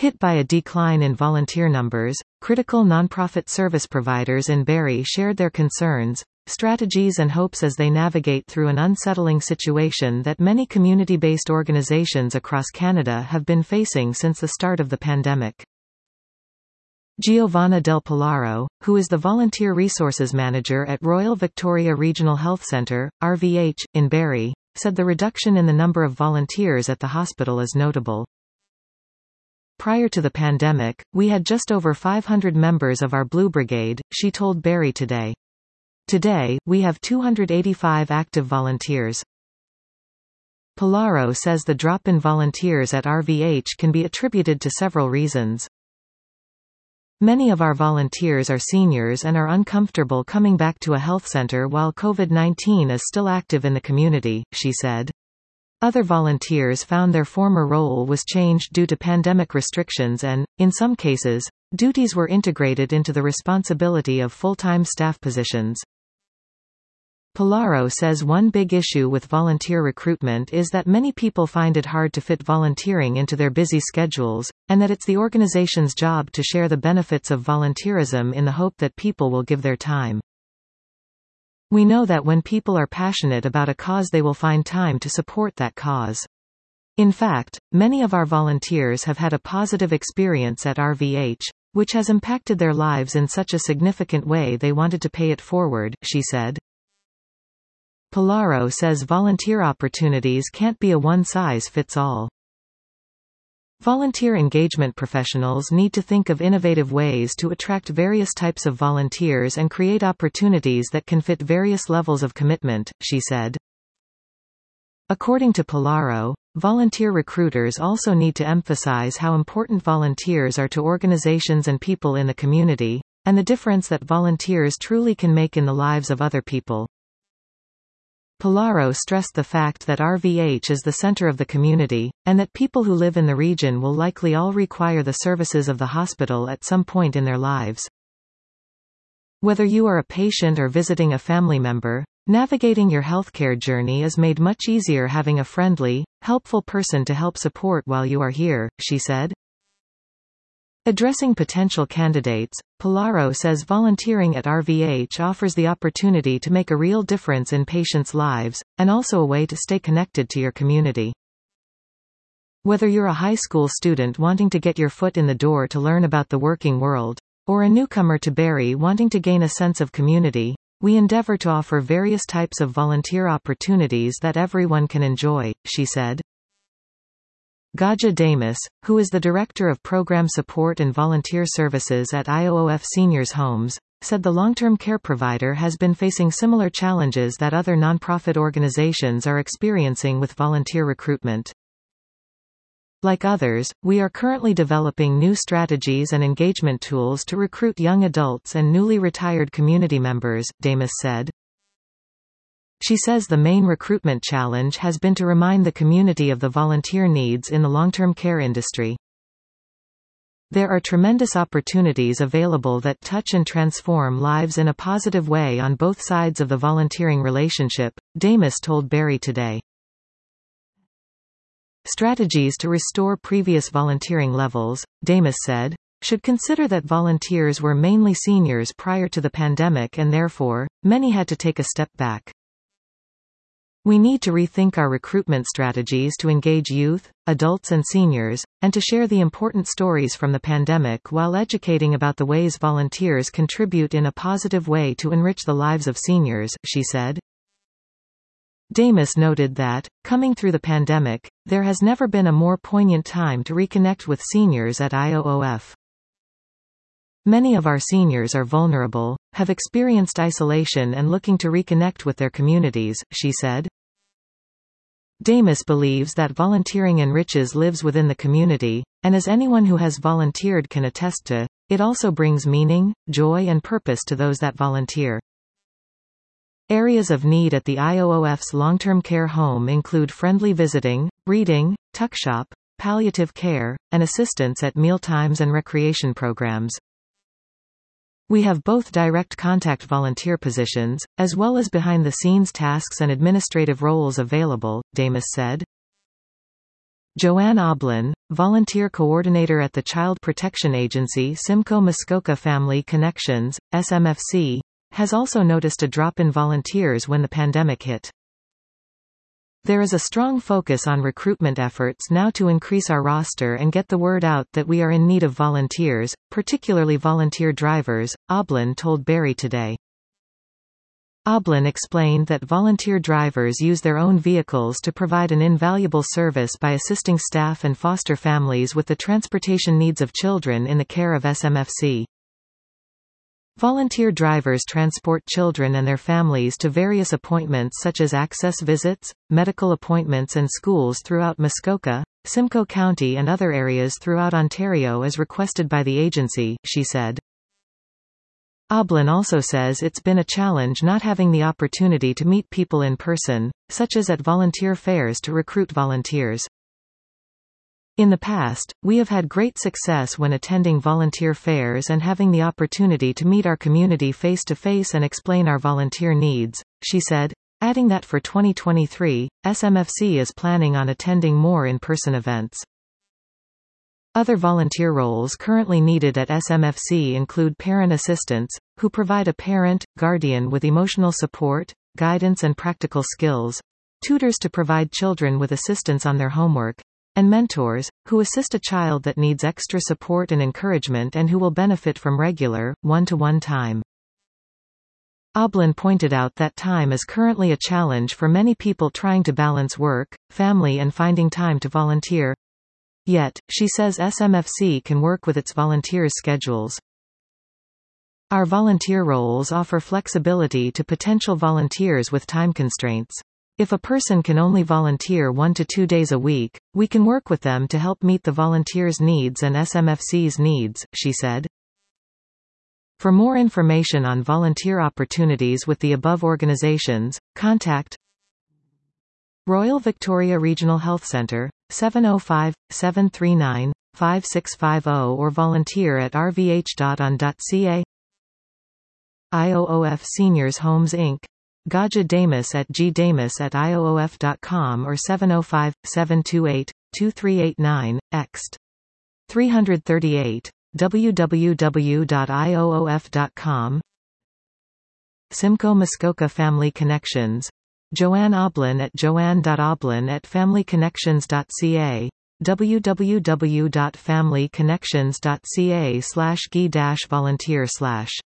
Hit by a decline in volunteer numbers, critical nonprofit service providers in Barrie shared their concerns, strategies and hopes as they navigate through an unsettling situation that many community-based organizations across Canada have been facing since the start of the pandemic. Giovanna Del Polaro, who is the Volunteer Resources Manager at Royal Victoria Regional Health Centre, RVH, in Barrie, said the reduction in the number of volunteers at the hospital is notable. Prior to the pandemic, we had just over 500 members of our Blue Brigade, she told Barrie Today. Today, we have 285 active volunteers. Polaro says the drop in volunteers at RVH can be attributed to several reasons. Many of our volunteers are seniors and are uncomfortable coming back to a health center while COVID-19 is still active in the community, she said. Other volunteers found their former role was changed due to pandemic restrictions and, in some cases, duties were integrated into the responsibility of full-time staff positions. Polaro says one big issue with volunteer recruitment is that many people find it hard to fit volunteering into their busy schedules, and that it's the organization's job to share the benefits of volunteerism in the hope that people will give their time. We know that when people are passionate about a cause they will find time to support that cause. In fact, many of our volunteers have had a positive experience at RVH, which has impacted their lives in such a significant way they wanted to pay it forward, she said. Polaro says volunteer opportunities can't be a one-size-fits-all. Volunteer engagement professionals need to think of innovative ways to attract various types of volunteers and create opportunities that can fit various levels of commitment, she said. According to Polaro, volunteer recruiters also need to emphasize how important volunteers are to organizations and people in the community, and the difference that volunteers truly can make in the lives of other people. Polaro stressed the fact that RVH is the center of the community, and that people who live in the region will likely all require the services of the hospital at some point in their lives. Whether you are a patient or visiting a family member, navigating your healthcare journey is made much easier having a friendly, helpful person to help support while you are here, she said. Addressing potential candidates, Polaro says volunteering at RVH offers the opportunity to make a real difference in patients' lives, and also a way to stay connected to your community. Whether you're a high school student wanting to get your foot in the door to learn about the working world, or a newcomer to Barrie wanting to gain a sense of community, we endeavor to offer various types of volunteer opportunities that everyone can enjoy, she said. Gaja Damas, who is the Director of Program Support and Volunteer Services at IOOF Seniors Homes, said the long-term care provider has been facing similar challenges that other nonprofit organizations are experiencing with volunteer recruitment. Like others, we are currently developing new strategies and engagement tools to recruit young adults and newly retired community members, Damas said. She says the main recruitment challenge has been to remind the community of the volunteer needs in the long-term care industry. There are tremendous opportunities available that touch and transform lives in a positive way on both sides of the volunteering relationship, Damas told Barrie Today. Strategies to restore previous volunteering levels, Damas said, should consider that volunteers were mainly seniors prior to the pandemic and therefore, many had to take a step back. We need to rethink our recruitment strategies to engage youth, adults and seniors, and to share the important stories from the pandemic while educating about the ways volunteers contribute in a positive way to enrich the lives of seniors, she said. Damas noted that, coming through the pandemic, there has never been a more poignant time to reconnect with seniors at IOOF. Many of our seniors are vulnerable, have experienced isolation and looking to reconnect with their communities, she said. Damas believes that volunteering enriches lives within the community, and as anyone who has volunteered can attest to, it also brings meaning, joy and purpose to those that volunteer. Areas of need at the IOOF's long-term care home include friendly visiting, reading, tuck shop, palliative care, and assistance at mealtimes and recreation programs. We have both direct contact volunteer positions, as well as behind-the-scenes tasks and administrative roles available, Damas said. Joanne Oblin, volunteer coordinator at the Child Protection Agency Simcoe Muskoka Family Connections, SMFC, has also noticed a drop in volunteers when the pandemic hit. There is a strong focus on recruitment efforts now to increase our roster and get the word out that we are in need of volunteers, particularly volunteer drivers, Oblin told Barrie Today. Oblin explained that volunteer drivers use their own vehicles to provide an invaluable service by assisting staff and foster families with the transportation needs of children in the care of SMFC. Volunteer drivers transport children and their families to various appointments such as access visits, medical appointments and schools throughout Muskoka, Simcoe County and other areas throughout Ontario as requested by the agency, she said. Oblin also says it's been a challenge not having the opportunity to meet people in person, such as at volunteer fairs to recruit volunteers. In the past, we have had great success when attending volunteer fairs and having the opportunity to meet our community face-to-face and explain our volunteer needs, she said, adding that for 2023, SMFC is planning on attending more in-person events. Other volunteer roles currently needed at SMFC include parent assistants, who provide a parent, guardian with emotional support, guidance and practical skills, tutors to provide children with assistance on their homework, and mentors, who assist a child that needs extra support and encouragement and who will benefit from regular, one-to-one time. Oblin pointed out that time is currently a challenge for many people trying to balance work, family and finding time to volunteer. Yet, she says SMFC can work with its volunteers' schedules. Our volunteer roles offer flexibility to potential volunteers with time constraints. If a person can only volunteer 1 to 2 days a week, we can work with them to help meet the volunteers' needs and SMFC's needs, she said. For more information on volunteer opportunities with the above organizations, contact Royal Victoria Regional Health Centre, 705-739-5650 or volunteer at rvh.on.ca. IOOF Seniors Homes Inc. Gaja Damus at gdamus@ioof.com or 705-728-2389, ext. 338. www.ioof.com. Simcoe Muskoka Family Connections. Joanne Oblin at joanne.oblin@familyconnections.ca. www.familyconnections.ca/gi-volunteer/